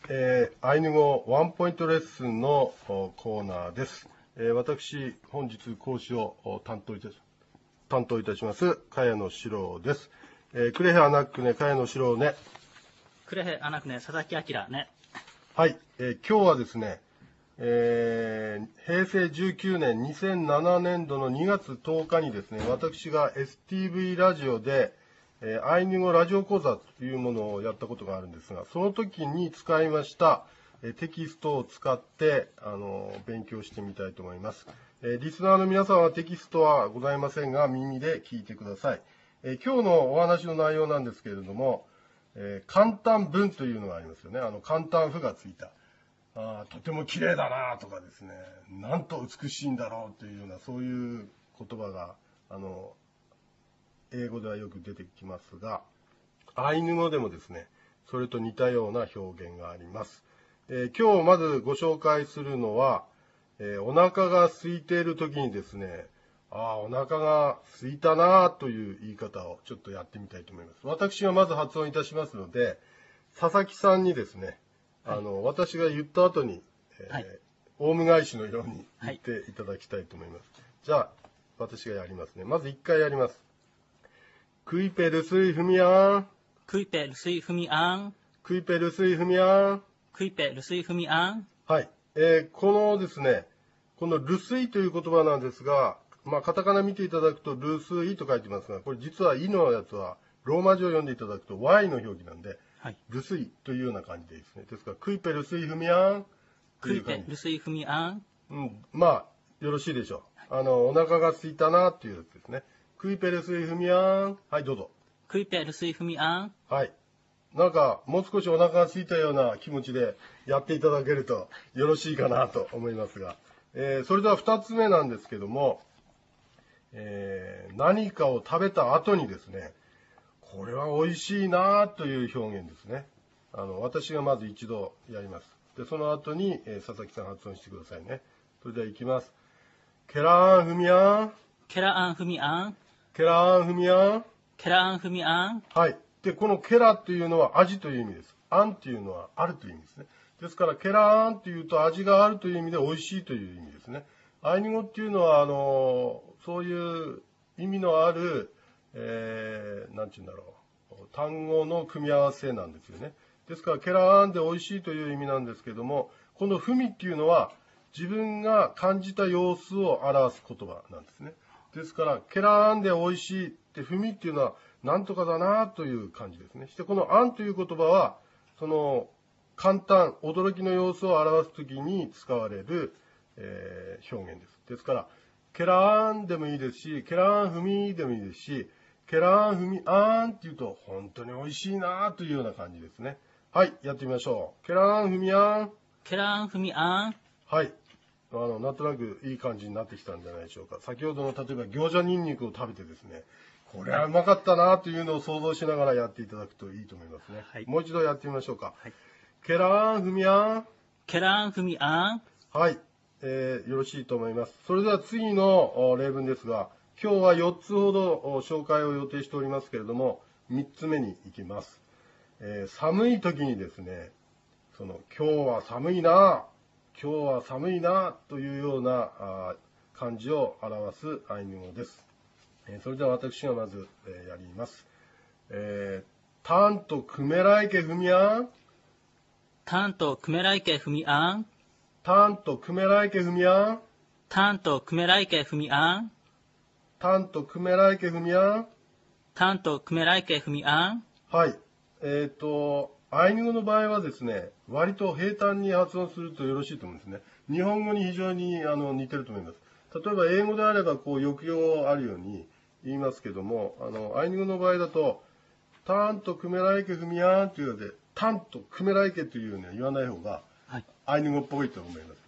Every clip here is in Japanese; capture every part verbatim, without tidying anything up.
えー、アイヌ語ワンポイントレッスンのコーナーです。えー、私、本日講師を担当いたし、担当いたします、茅野史郎です。えー、クレヘアナックネ、茅野史郎ね。 クレヘアナックネ、佐々木明ね。 はい、えー、今日はですね、えー、へいせいじゅうきゅうねん、にせんななねんどのにがつとおかにですね、私が エスティーブイ ラジオで、えー、アイヌ語ラジオ講座というものをやったことがあるんですが、その時に使いました、えー、テキストを使って、あのー、勉強してみたいと思います。えー、リスナーの皆さんはテキストはございませんが、耳で聞いてください。えー、今日のお話の内容なんですけれども、えー、簡単文というのがありますよね。あの、簡単符がついた。あとても綺麗だなとかですね、なんと美しいんだろうというような、そういう言葉が、あの、英語ではよく出てきますが、アイヌ語でもですね、それと似たような表現があります。えー、今日まずご紹介するのは、えー、お腹が空いている時にですね、ああ、お腹が空いたなという言い方をちょっとやってみたいと思います。私がまず発音いたしますので、佐々木さんにですね、あの、はい、私が言った後に、えーはい、オウム返しのように言っていただきたいと思います。はい、じゃあ、私がやりますね。まず一回やります。クイペルスイフミアン。 クイペルスイフミアン。 クイペルスイフミアン。 クイペルスイフミアン。 はい。えー、このですね、このルスイという言葉なんですが、まあ、カタカナ見ていただくとルスイと書いてますが、これ実はイのやつはローマ字を読んでいただくと Y の表記なんで、はい、ルスイというような感じでいいですね。ですから、クイペルスイフミアン。 クイペルスイフミアン。 うん、まあ、よろしいでしょう。あの、お腹が空いたなっていうやつですね。クイペルスイフミアン。はい、どうぞ。 クイペルスイフミアン。 はい。なんか、もう少しお腹が空いたような気持ちでやっていただけるとよろしいかなと思いますが。えー、それでは二つ目なんですけども、えー、何かを食べた後にですね、これは美味しいなという表現ですね。あの、私がまず一度やります。で、その後に、えー、佐々木さん発音してくださいね。それではいきます。ケラーンフミアン。 ケラアンフミアン。 ケラーンフミアン。 ケラアンフミアン。 はい。で、このケラというのは味という意味です。アンというのはあるという意味ですね。ですから、ケラーンというと味があるという意味で美味しいという意味ですね。アイヌ語っていうのは、あの、そういう意味のある、えー、なんていうんだろう。単語の組み合わせなんですよね。ですから、ケラーンで美味しいという意味なんですけども、このフミっていうのは自分が感じた様子を表す言葉なんですね。ですから、ケラーンで美味しいってフミっていうのはなんとかだなという感じですね。して、このアンという言葉は、その簡単、驚きの様子を表すときに使われる、えー、表現です。ですから、ケラーンでもいいですし、ケラーンフミでもいいですし、ケラーンフミアーンっていうと本当に美味しいなというような感じですね。はい、やってみましょう。ケラーンフミアーン。 ケラアンフミアン。 はい。あの、なんとなくいい感じになってきたんじゃないでしょうか。先ほどの例えば餃子ニンニクを食べてですね、これはうまかったなというのを想像しながらやっていただくといいと思いますね。はい、もう一度やってみましょうか。はい、ケラーンフミアン。 ケラアンフミアン。 はい、えー、よろしいと思います。それでは次の例文ですが、今日はよっつほど紹介を予定しておりますけれども、みっつめに行きます。えー、寒い時にですね、その今日は寒いな、今日は寒いなというような漢字を表すアイヌ語です。えー、それでは私がまず、えー、やります。えー、タンとクメライケフミアン。 タンとクメライケフミアン。 タンとクメライケフミアン。 タンとクメライケフミアン。 タンとクメライケフミアン。 タンとクメライケフミアン。 はい。えっ、ー、と、アイヌ語の場合はですね、割と平坦に発音するとよろしいと思うんですね。日本語に非常にあの似てると思います。例えば英語であればこう抑揚あるように言いますけども、あの、アイヌ語の場合だと、タンとクメライケフミアンというので、タンとクメライケというようには言わない方が、アイヌ語っぽいと思います。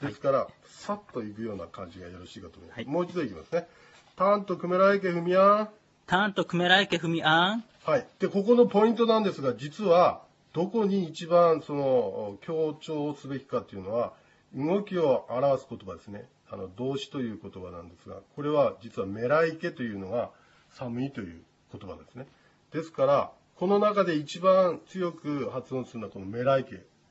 ですから、さっといくような感じがよろしいかと思います。はい、もう一度いきますね。タンとクメライケフミアン。 タンとクメライケフミアン。 はい。で、ここのポイントなんですが、実は、どこに一番その強調すべきかっていうのは、動きを表す言葉ですね。あの、動詞という言葉なんですが、これは実はメライケというのが寒いという言葉ですね。ですから、この中で一番強く発音するのはこのメライケで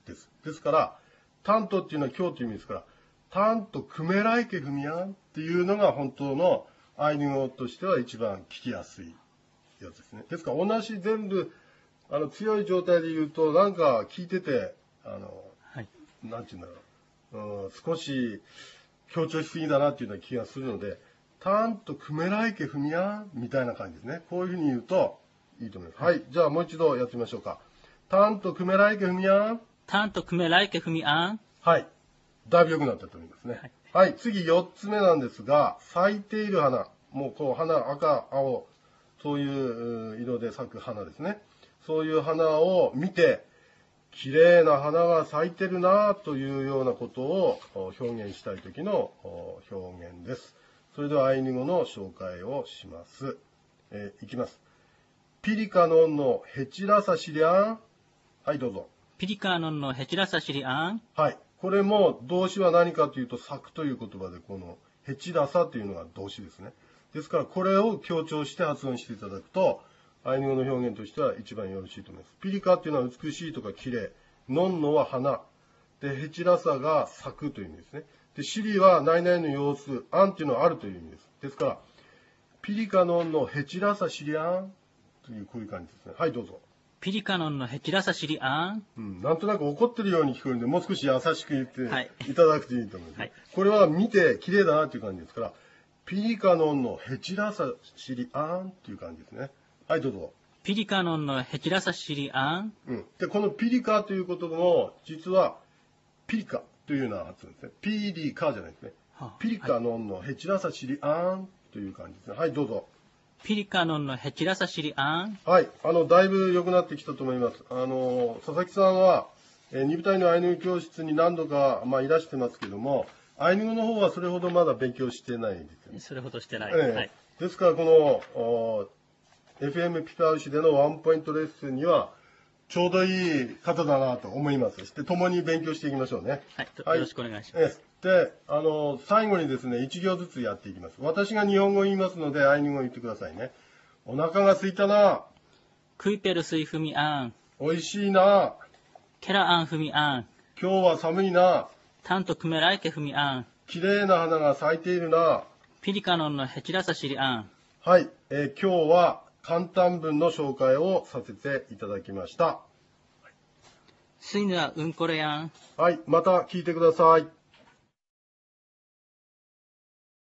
です。ですから、タントっていうのは今日という意味ですから、タントクメライケフミアンっていうのが本当のアイヌ語としては一番聞きやすいやつですね。ですから同じ全部、あの強い状態で言うと、なんか聞いてて、あの、 はい。 なんていうんだろう、うん、少し強調しすぎだなっていうような気がするので、タントクメライケフミアンみたいな感じですね。こういうふうに言うといいと思います。はい。じゃあもう一度やってみましょうか。タントクメライケフミアン。 タントクメライケフミアン。 はい。だいぶ良くなったと思いますね。はい。はい、次よっつめなんですが、咲いている花。もうこう花、赤、青、そういう色で咲く花ですね。そういう花を見て、綺麗な花が咲いてるなというようなことを表現したい時の表現です。それではアイヌ語の紹介をします。えー、いきます。ピリカノンのヘチラサシリアン。はい、どうぞ。 ピリカノンのヘチラサシリアン。 はい。これも動詞は何かというと、咲くという言葉で、このヘチラサというのが動詞ですね。ですから、これを強調して発音していただくと、アイヌ語の表現としては一番よろしいと思います。ピリカっていうのは美しいとか綺麗。ノンノは花。で、ヘチラサが咲くという意味ですね。で、シリは何々の様子。アンっていうのはあるという意味です。ですから、ピリカノンのヘチラサシリアンというこういう感じですね。はい、どうぞ。 ピリカノンのヘチラサシリアン。 うん、なんとなく怒ってるように聞こえるんで、もう少し優しく言っていただくといいと思います。はい、これは見て綺麗だなという感じですから、ピリカノンのヘチラサシリアンという感じですね。はい、どうぞ。 ピリカノンのヘチラサシリアン。 うん。で、このピリカという言葉も、実は、ピリカというような発音ですね。ピリカじゃないですね。はあ、ピリカノンのヘチラサシリアンという感じですね。はい、どうぞ。 ピリカノンのヘチラサシリアン。 はい。あの、だいぶ良くなってきたと思います。あの、佐々木さんは、えー、二部隊のアイヌ語教室に何度か、まあ、いらしてますけども、アイヌ語の方はそれほどまだ勉強してないですよね。 それほどしてない。 えーはい、ですから、この、エフエム ピパウシでのワンポイントレッスンには、ちょうどいい方だなと思います。そして、共に勉強していきましょうね。 はい。はい、よろしくお願いします。 で、あの、最後にですね、一行ずつやっていきます。私が日本語を言いますので、アイヌ語を言ってくださいね。お腹が空いたな。 クイペルスイフミアン。 おいしいな。 ケラアンフミアン。 今日は寒いな。 タントクメライケフミアン。 綺麗な花が咲いているな。 ピリカノンのヘチラサシリアン。 はい、えー、今日は簡単文の紹介をさせていただきました。 スイヌはうんこれやん。 はい、また聞いてください。